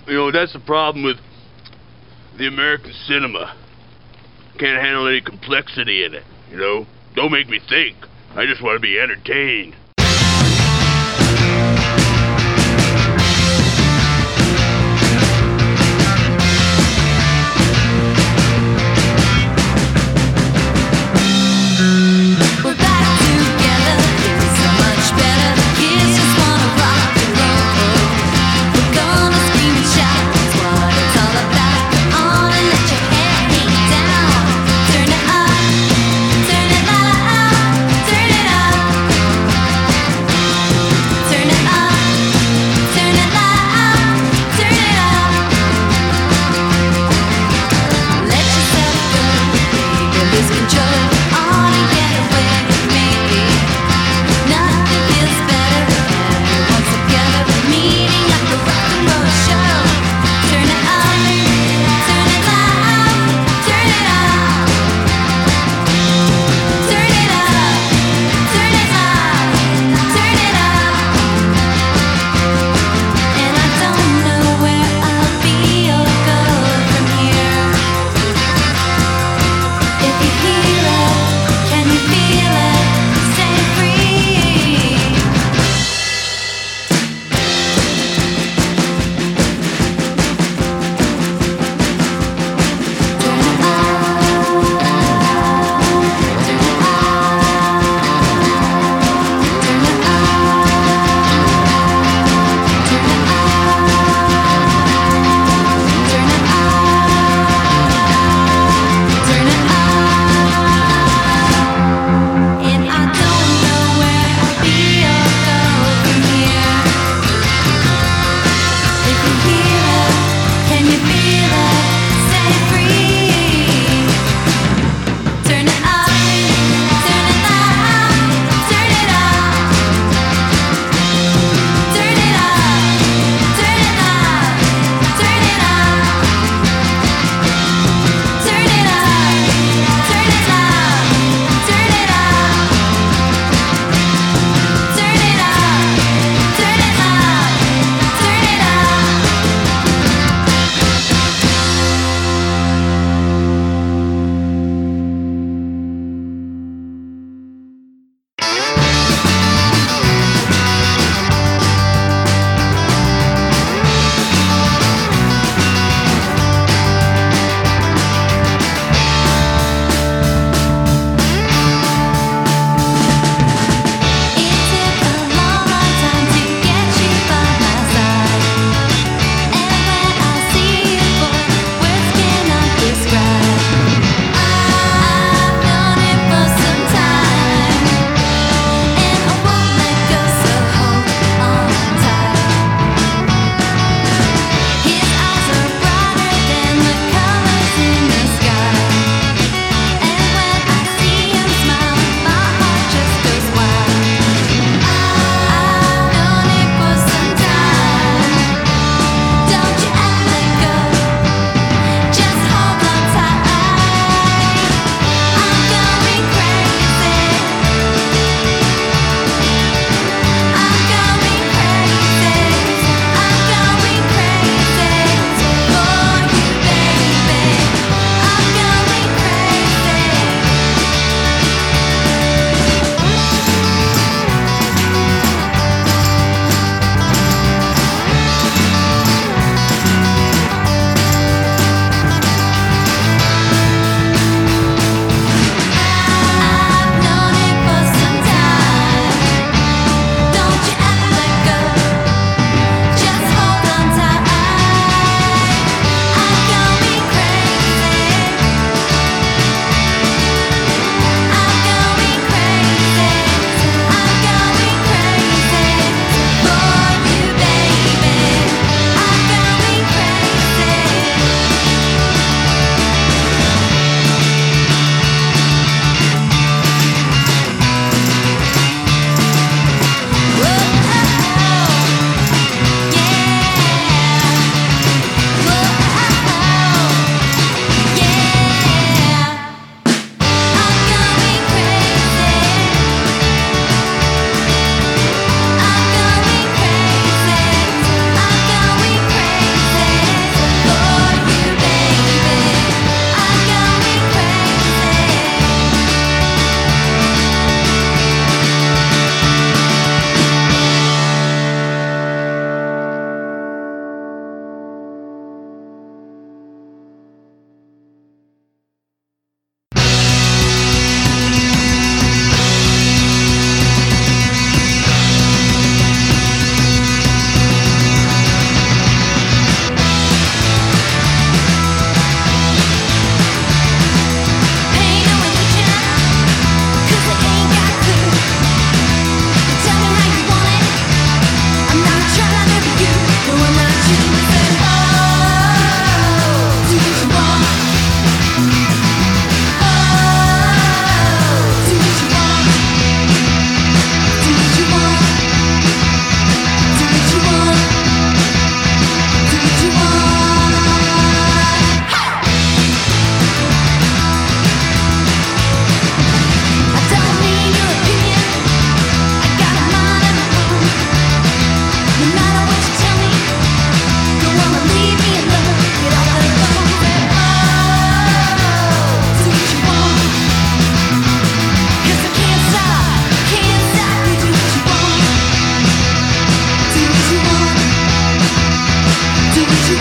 That's the problem with the American cinema. Can't handle any complexity in it. Don't make me think. I just want to be entertained.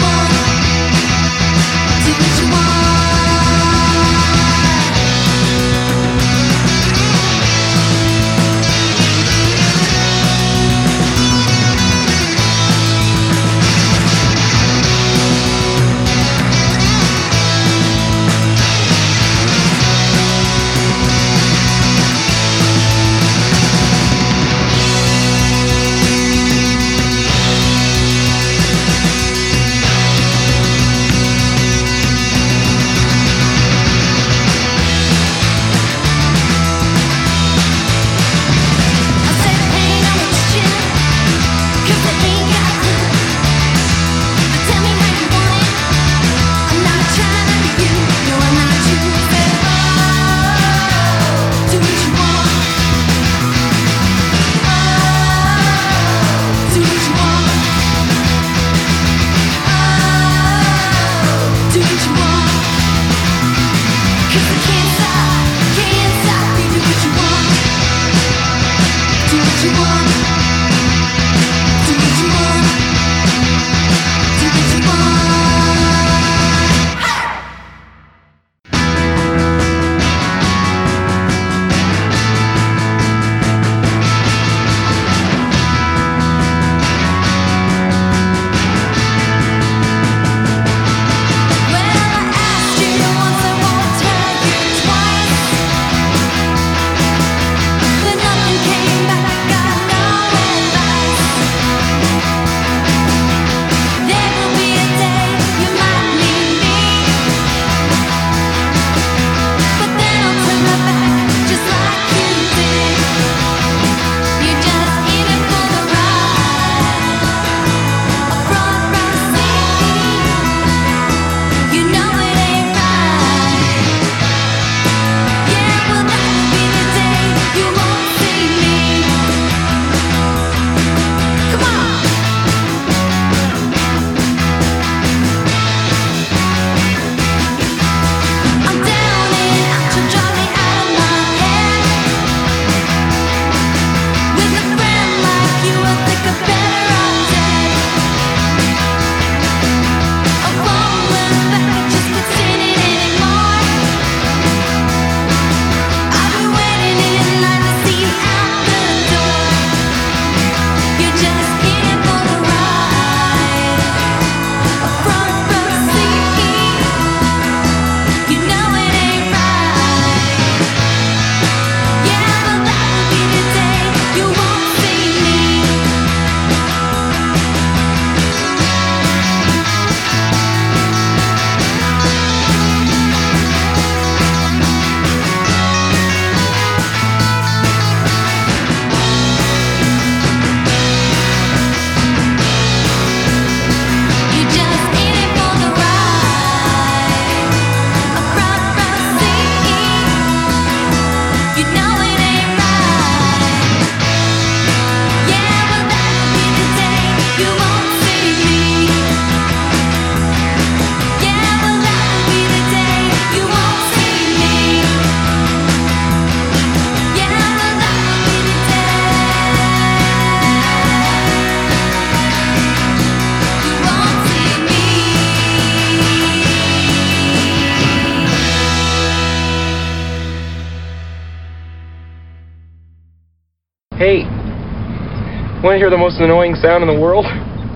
Hey, want to hear the most annoying sound in the world?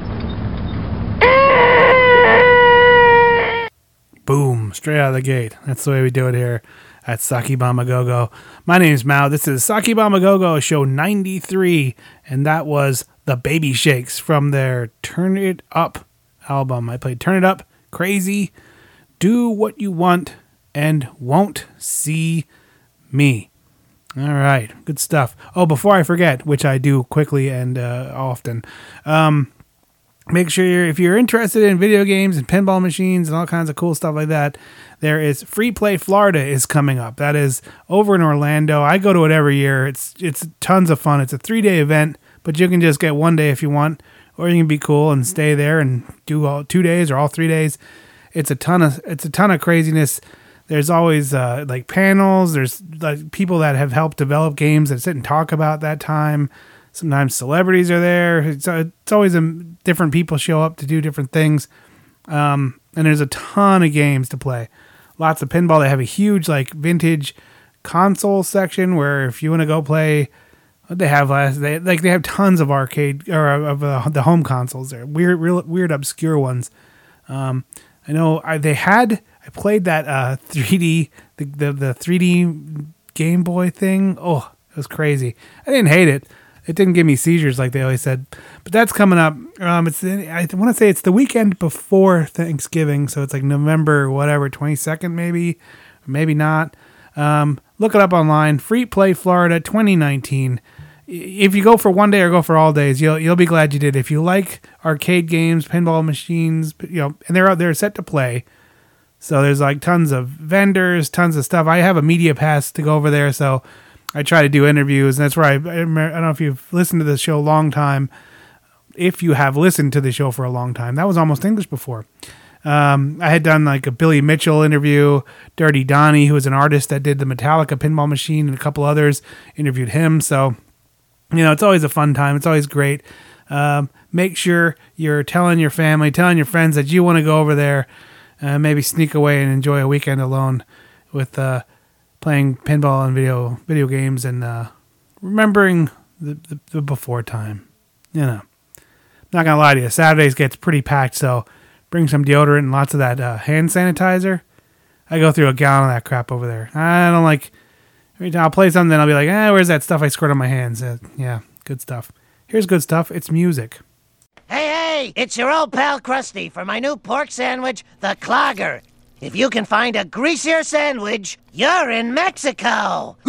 Boom, straight out of the gate. That's the way we do it here at Saki Bama Go-Go. My name's Mao. This is Saki Bama Go-Go show 93, and that was the Baby Shakes from their Turn It Up album. I played Turn It Up, Crazy, Do What You Want, and Won't See Me. All right, good stuff. Oh, before I forget, which I do quickly and often, make sure if you're interested in video games and pinball machines and all kinds of cool stuff like that, there is Free Play Florida is coming up. That is over in Orlando. I go to it every year. It's tons of fun. It's a 3-day event, but you can just get 1 day if you want, or you can be cool and stay there and do all 2 days or all 3 days. It's a ton of craziness. There's always like panels. There's like people that have helped develop games that sit and talk about that time. Sometimes celebrities are there. It's always different people show up to do different things. And there's a ton of games to play. Lots of pinball. They have a huge like vintage console section where if you want to go play, what they have they have tons of arcade or of the home consoles there. Weird obscure ones. I know I played that 3D the 3D Game Boy thing. Oh, it was crazy. I didn't hate it. It didn't give me seizures like they always said. But that's coming up. I want to say it's the weekend before Thanksgiving, so it's like November, 22nd maybe, or maybe not. Look it up online. Free Play Florida 2019. If you go for one day or go for all days, you'll be glad you did. If you like arcade games, pinball machines, and they're set to play. So there's like tons of vendors, tons of stuff. I have a media pass to go over there, so I try to do interviews, and that's where I don't know if you've listened to the show a long time. If you have listened to the show for a long time, that was almost English before. I had done like a Billy Mitchell interview, Dirty Donnie, who was an artist that did the Metallica pinball machine, and a couple others, interviewed him. So, it's always a fun time. It's always great. Make sure you're telling your family, telling your friends that you want to go over there, maybe sneak away and enjoy a weekend alone with playing pinball and video games and remembering the before time. Not gonna lie to you, Saturdays gets pretty packed, so bring some deodorant and lots of that hand sanitizer. I go through a gallon of that crap over there. I don't like. Every time I'll play something, then I'll be like, where's that stuff I squirt on my hands? Yeah, good stuff. Here's good stuff. It's music. Hey, it's your old pal Krusty for my new pork sandwich, the Clogger. If you can find a greasier sandwich, you're in Mexico.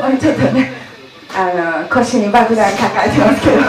ちょっとね、腰に爆弾抱えてますけど。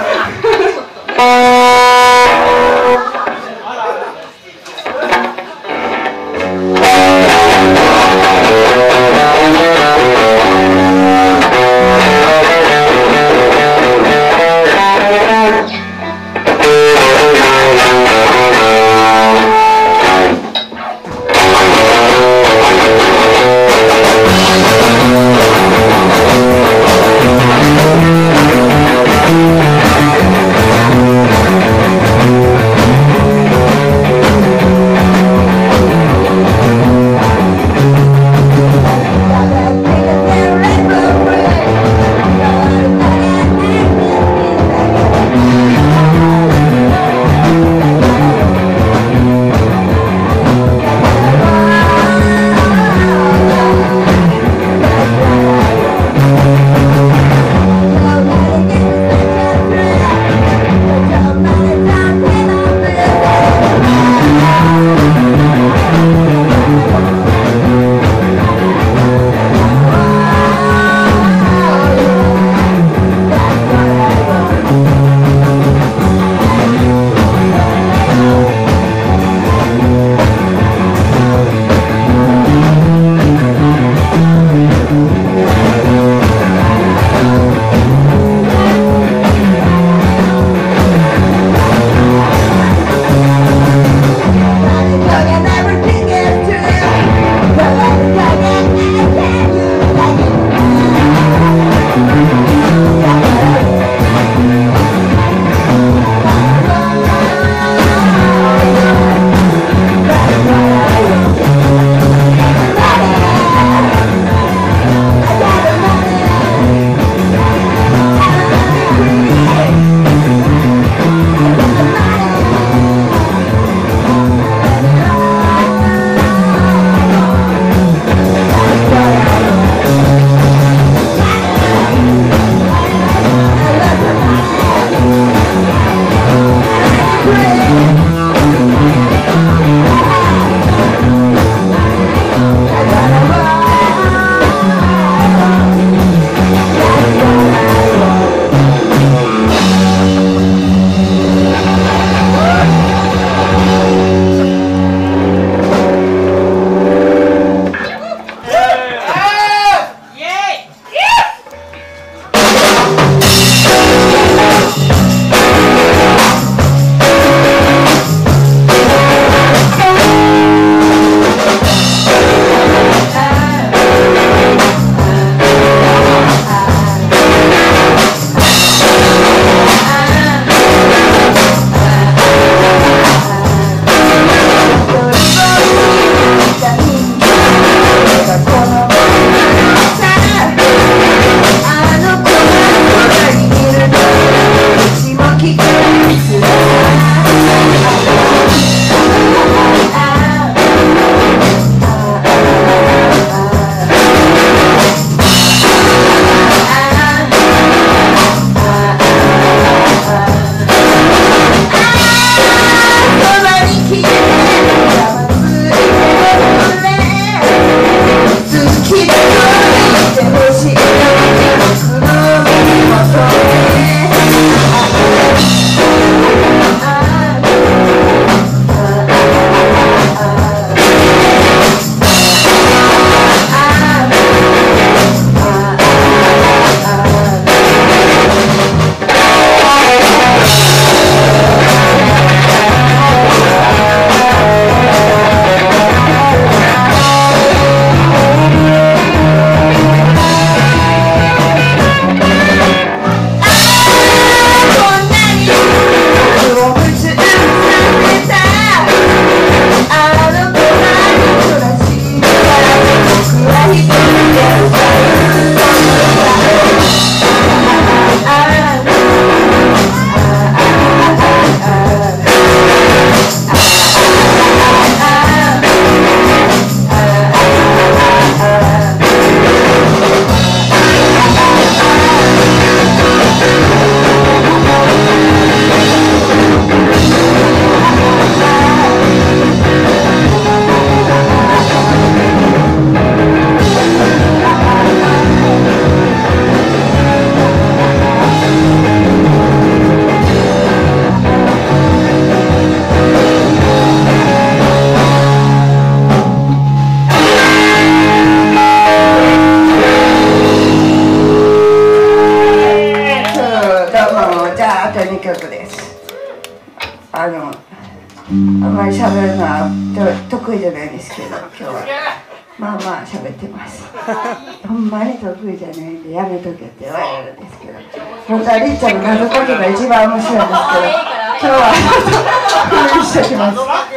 曲です。あんまり喋るのは得意じゃないんですけど、今日はまあまあ喋ってます。ほんまに得意じゃないんでやめとけって言われるんですけど、本当はりっちゃんの謎解きが一番面白いんですけど、今日は封印してきます。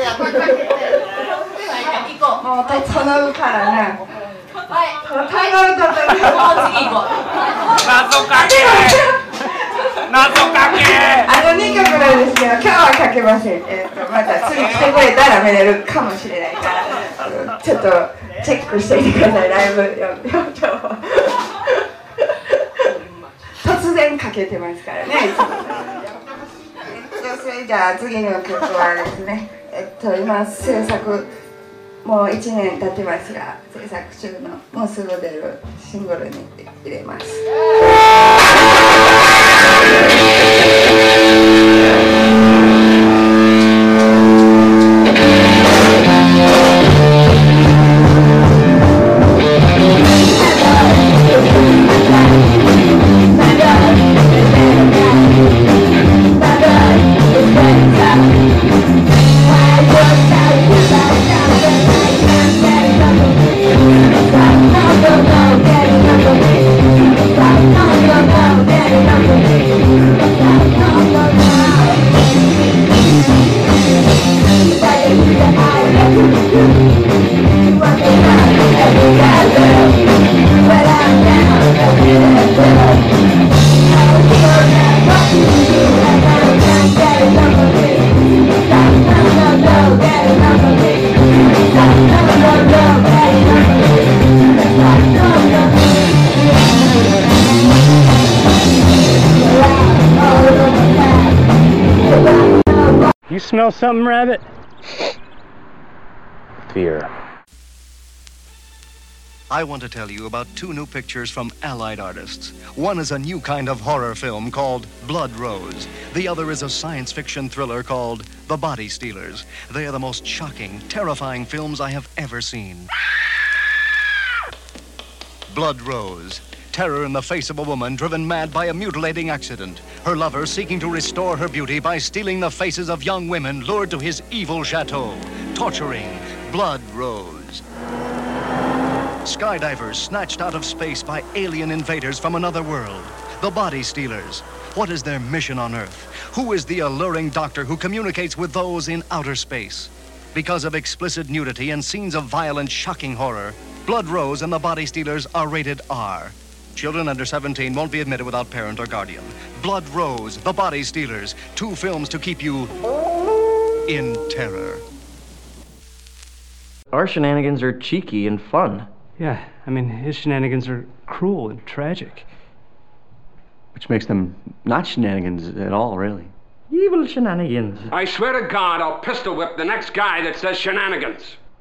もう頼むからね。頼むと謎かけ 2曲なんですけど、今日はかけません。また次来てくれたら見れるかもしれないから、ちょっとチェックしてみてください。ライブ突然かけてますからね、いつも。それじゃあ次の曲はですね、今制作もう1年経ってますが、制作中のもうすぐ出るシングルに入れます。 You smell something, Rabbit? Fear. I want to tell you about two new pictures from Allied artists. One is a new kind of horror film called Blood Rose. The other is a science fiction thriller called The Body Stealers. They are the most shocking, terrifying films I have ever seen. Blood Rose. Terror in the face of a woman driven mad by a mutilating accident. Her lover seeking to restore her beauty by stealing the faces of young women lured to his evil chateau. Torturing. Blood Rose. Skydivers snatched out of space by alien invaders from another world. The Body Stealers. What is their mission on Earth? Who is the alluring doctor who communicates with those in outer space? Because of explicit nudity and scenes of violent, shocking horror, Blood Rose and The Body Stealers are rated R. Children under 17 won't be admitted without parent or guardian. Blood Rose, The Body Stealers. Two films to keep you in terror. Our shenanigans are cheeky and fun. Yeah, I mean, his shenanigans are cruel and tragic. Which makes them not shenanigans at all, really. Evil shenanigans. I swear to God, I'll pistol whip the next guy that says shenanigans.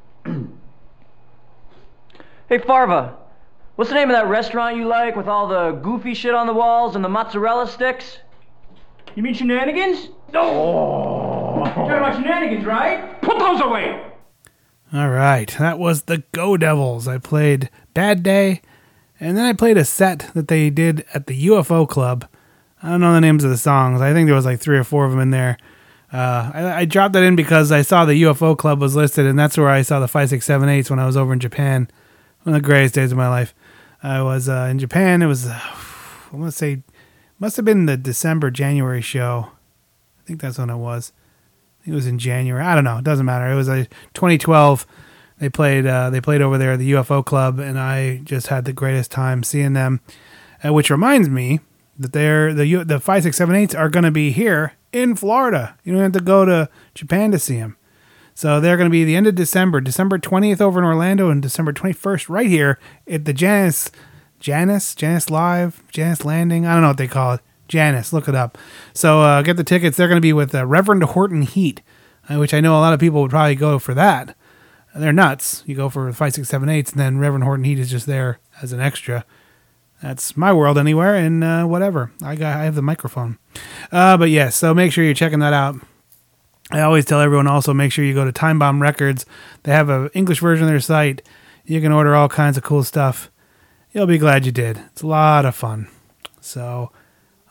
Hey, Farva. What's the name of that restaurant you like with all the goofy shit on the walls and the mozzarella sticks? You mean shenanigans? Oh! You're talking about shenanigans, right? Put those away! All right, that was the Go Devils. I played Bad Day, and then I played a set that they did at the UFO Club. I don't know the names of the songs. I think there was like 3 or 4 of them in there. I dropped that in because I saw the UFO Club was listed, and that's where I saw the 5.678s when I was over in Japan. One of the greatest days of my life. I was in Japan. It was, I want to say, must have been the December-January show. I think that's when it was. I think it was in January. I don't know. It doesn't matter. It was 2012. They played over there at the UFO Club, and I just had the greatest time seeing them. Which reminds me that the 5.678s are going to be here in Florida. You don't have to go to Japan to see them. So they're going to be the end of December 20th over in Orlando, and December 21st right here at the Janice Live, Janice Landing. I don't know what they call it. Janice, look it up. So get the tickets. They're going to be with Reverend Horton Heat, which I know a lot of people would probably go for that. They're nuts. You go for 5.678s, and then Reverend Horton Heat is just there as an extra. That's my world anywhere, and whatever. I have the microphone. But yes, so make sure you're checking that out. I always tell everyone also make sure you go to Time Bomb Records. They have an English version of their site. You can order all kinds of cool stuff. You'll be glad you did. It's a lot of fun. So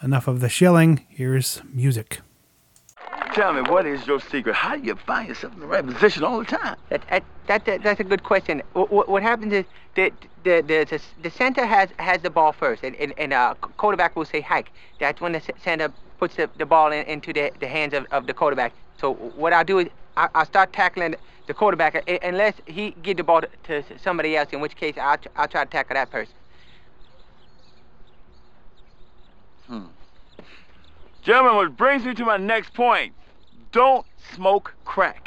enough of the shilling. Here's music. Tell me, what is your secret? How do you find yourself in the right position all the time? That's a good question. What happens is the center has the ball first, and quarterback will say hike. That's when the center puts the ball into the hands of the quarterback. So what I'll do is I'll start tackling the quarterback unless he give the ball to somebody else, in which case I'll try to tackle that person. Gentlemen, which brings me to my next point. Don't smoke crack.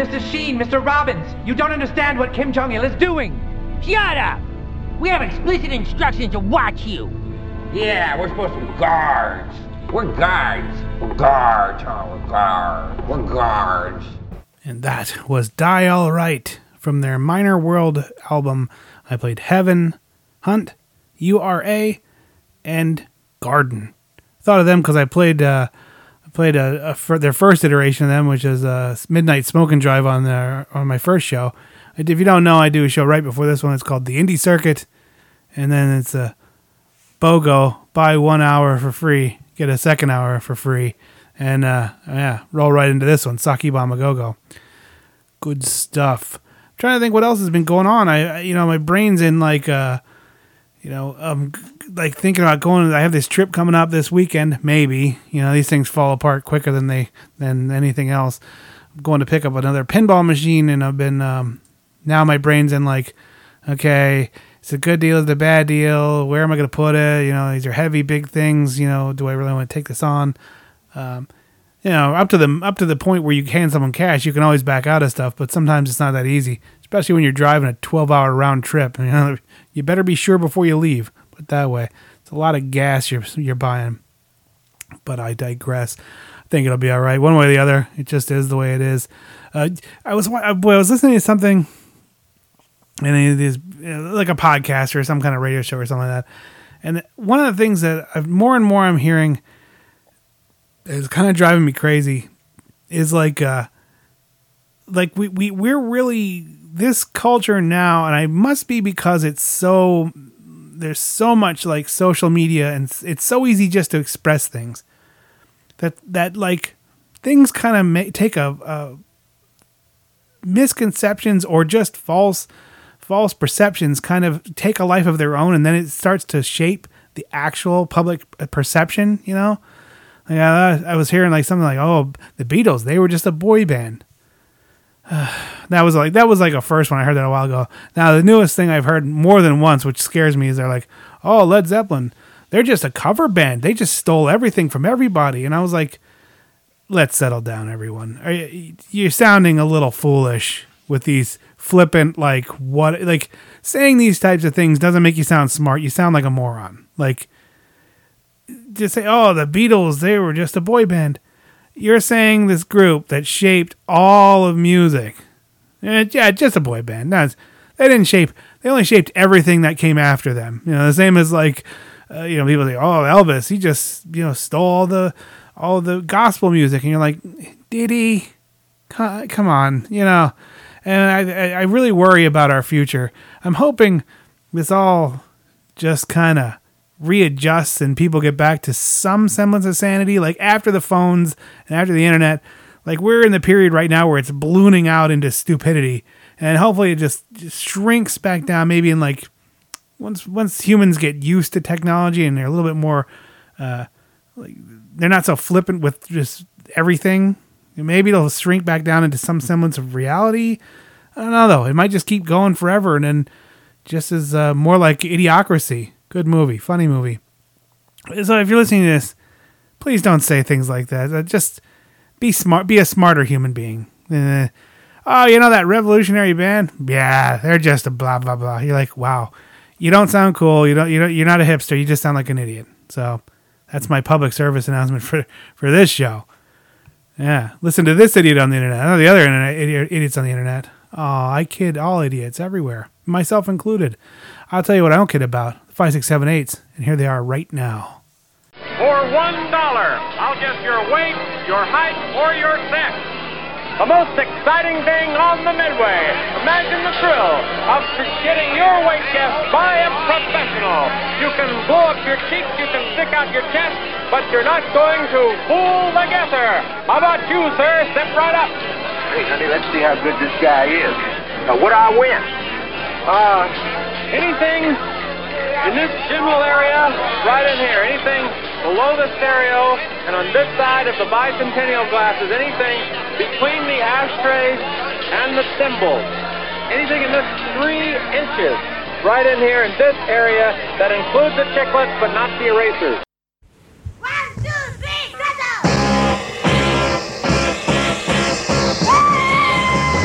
Mr. Sheen, Mr. Robbins. You don't understand what Kim Jong-il is doing. Shut up! We have explicit instructions to watch you. Yeah, we're supposed to be guards. We're guards. We're guards. Oh, we're guards. We're guards. And that was Die All Right from their Minor World album. I played Heaven, Hunt, URA, and Garden. Thought of them because I played their first iteration of them, which is Midnight Smoke and Drive on my first show. If you don't know, I do a show right before this one. It's called The Indie Circuit, and then it's a BOGO, buy 1 hour for free, get a second hour for free, and roll right into this one, Saki Bama Go-Go. Good stuff. I'm trying to think what else has been going on. My brain's in like thinking about going. I have this trip coming up this weekend. Maybe these things fall apart quicker than anything else. I'm going to pick up another pinball machine, and I've been now my brain's in like, okay, it's a good deal, it's a bad deal. Where am I going to put it? These are heavy, big things. Do I really want to take this on? Up to the point where you hand someone cash, you can always back out of stuff, but sometimes it's not that easy, especially when you're driving a 12-hour round trip. You better be sure before you leave. Put it that way. It's a lot of gas you're buying. But I digress. I think it'll be all right. One way or the other, it just is the way it is. I was listening to something, and it is like a podcast or some kind of radio show or something like that. And one of the things that more and more I'm hearing is kind of driving me crazy is we're really this culture now, and I must be because there's so much like social media, and it's so easy just to express things that like things kind of take a misconceptions or just false perceptions kind of take a life of their own, and then it starts to shape the actual public perception. I was hearing like something like, "Oh, the Beatles, they were just a boy band." That was like a first one. I heard that a while ago. Now the newest thing I've heard more than once, which scares me, is they're like, "Oh, Led Zeppelin, they're just a cover band. They just stole everything from everybody." And I was like, "Let's settle down, everyone. You're sounding a little foolish with these flippant saying these types of things doesn't make you sound smart. You sound like a moron. Like, just say, oh, the Beatles, they were just a boy band. You're saying this group that shaped all of music. Yeah, just a boy band. They only shaped everything that came after them. The same as like, people say, oh, Elvis, he just, stole all the gospel music. And you're like, did he? Come on, And I really worry about our future. I'm hoping this all just kind of readjusts and people get back to some semblance of sanity, like after the phones and after the internet. Like we're in the period right now where it's ballooning out into stupidity, and hopefully it just shrinks back down. Maybe in like once humans get used to technology and they're a little bit more they're not so flippant with just everything. Maybe it'll shrink back down into some semblance of reality. I don't know though. It might just keep going forever, and then just as more like Idiocracy. Good movie, funny movie. So if you're listening to this, please don't say things like that. Just be smart. Be a smarter human being. Oh, that revolutionary band? Yeah, they're just a blah blah blah. You're like, wow, you don't sound cool. You're not a hipster. You just sound like an idiot. So that's my public service announcement for this show. Yeah, listen to this idiot on the internet. The other idiots on the internet. Oh, I kid all idiots everywhere, myself included. I'll tell you what I don't kid about. 5, 6, 7, 8s, and here they are right now. For $1, I'll guess your weight, your height, or your sex. The most exciting thing on the Midway. Imagine the thrill of getting your weight guessed by a professional. You can blow up your cheeks, you can stick out your chest, but you're not going to fool the guesser. How about you, sir? Step right up. Hey, honey, let's see how good this guy is. Now, what do I win? Anything in this general area, right in here. Anything below the stereo, and on this side of the bicentennial glasses, anything between the ashtrays and the cymbals. Anything in this 3 inches, right in here in this area, that includes the chiclets, but not the erasers. 1, 2, 3,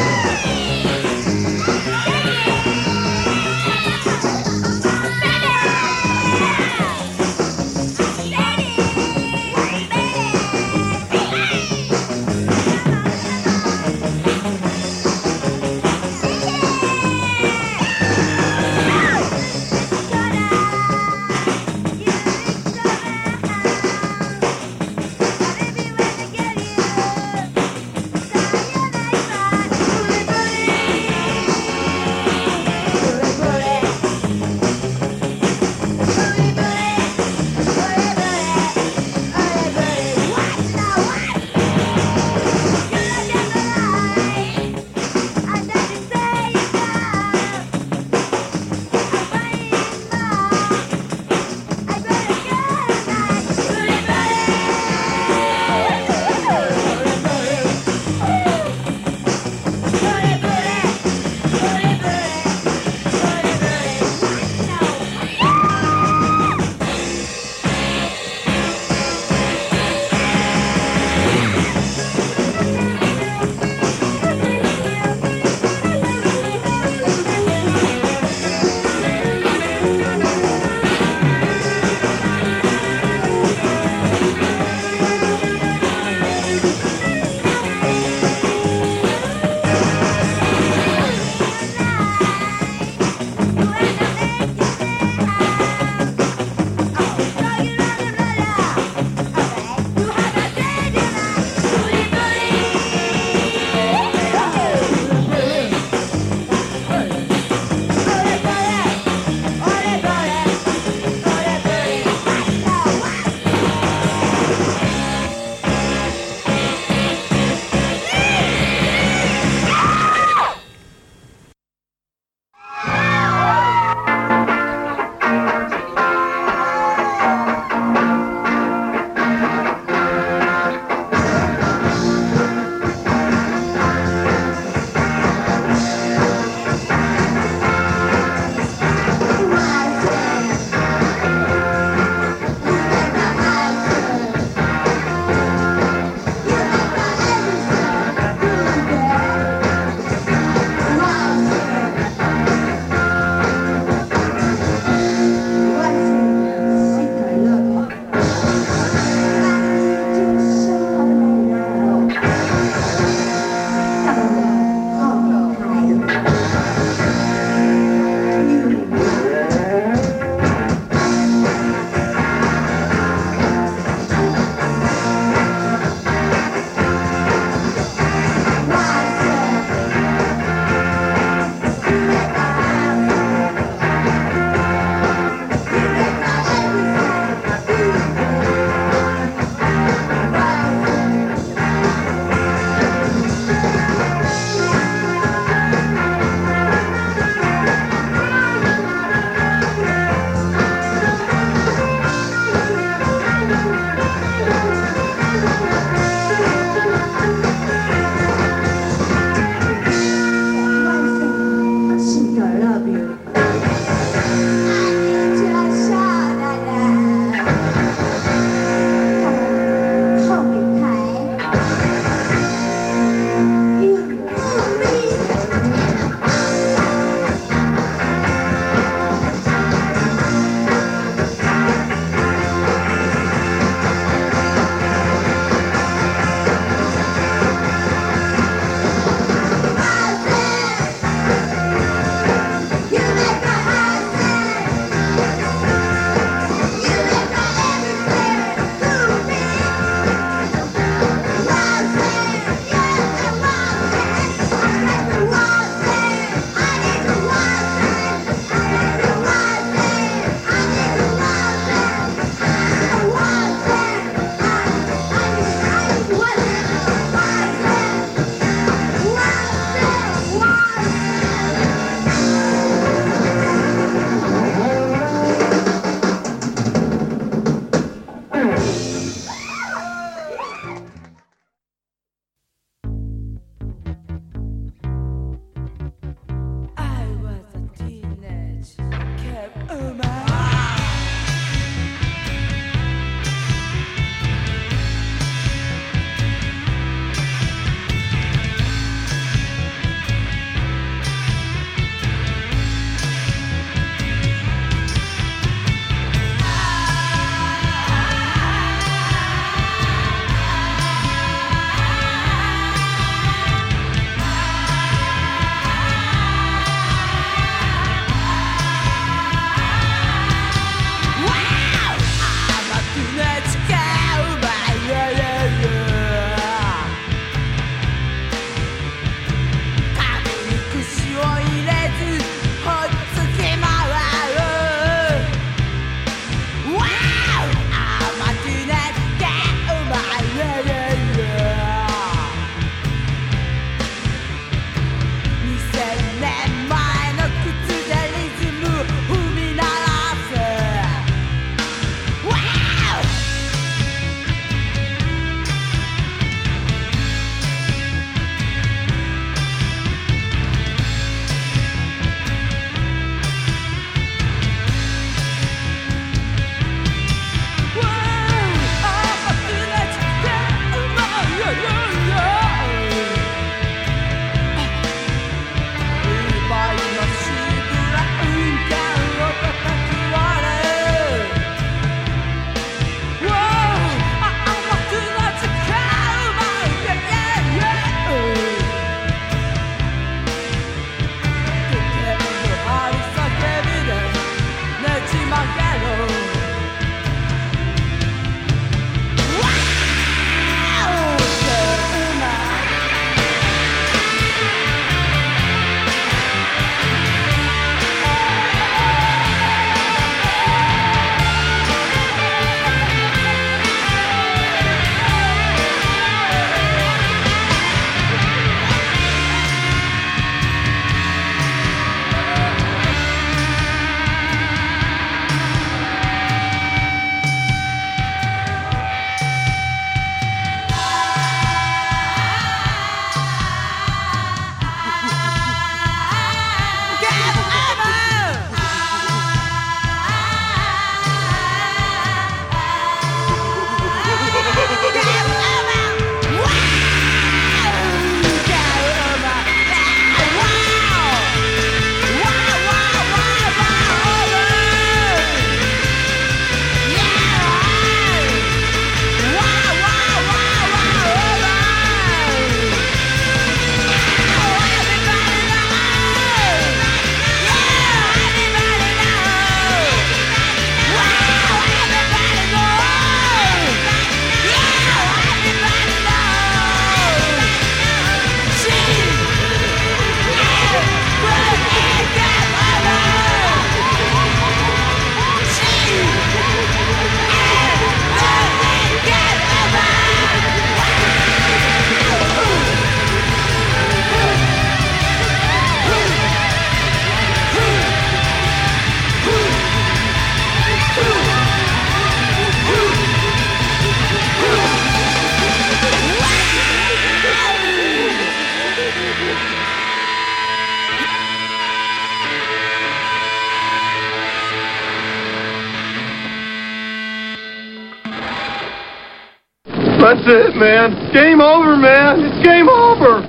That's it, man. Game over, man. It's game over.